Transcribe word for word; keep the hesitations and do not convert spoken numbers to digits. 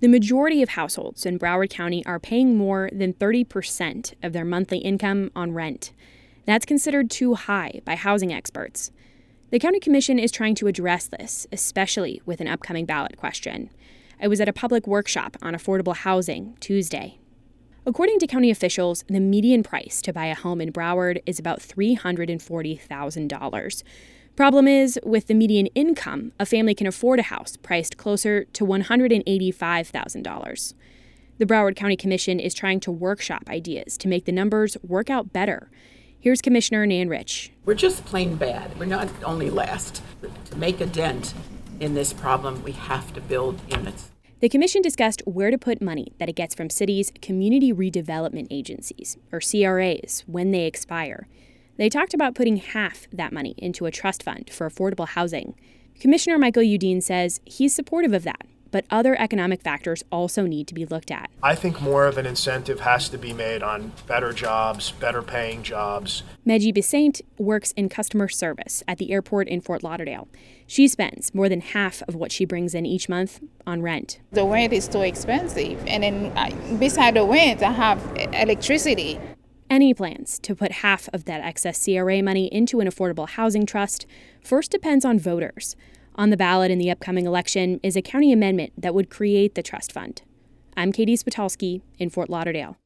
The majority of households in Broward County are paying more than thirty percent of their monthly income on rent. That's considered too high by housing experts. The County Commission is trying to address this, especially with an upcoming ballot question. I was at a public workshop on affordable housing Tuesday. According to county officials, the median price to buy a home in Broward is about three hundred forty thousand dollars. Problem is, with the median income, a family can afford a house priced closer to one hundred eighty-five thousand dollars. The Broward County Commission is trying to workshop ideas to make the numbers work out better. Here's Commissioner Nan Rich. We're just plain bad. We're not only last. To make a dent in this problem, we have to build units. The commission discussed where to put money that it gets from cities' community redevelopment agencies, or C R As, when they expire. They talked about putting half that money into a trust fund for affordable housing. Commissioner Michael Udine says he's supportive of that, but other economic factors also need to be looked at. I think more of an incentive has to be made on better jobs, better paying jobs. Meji Besaint works in customer service at the airport in Fort Lauderdale. She spends more than half of what she brings in each month on rent. The rent is too expensive, and then I, beside the rent, I have electricity. Any plans to put half of that excess C R A money into an affordable housing trust first depends on voters. On the ballot in the upcoming election is a county amendment that would create the trust fund. I'm Katie Spitalski in Fort Lauderdale.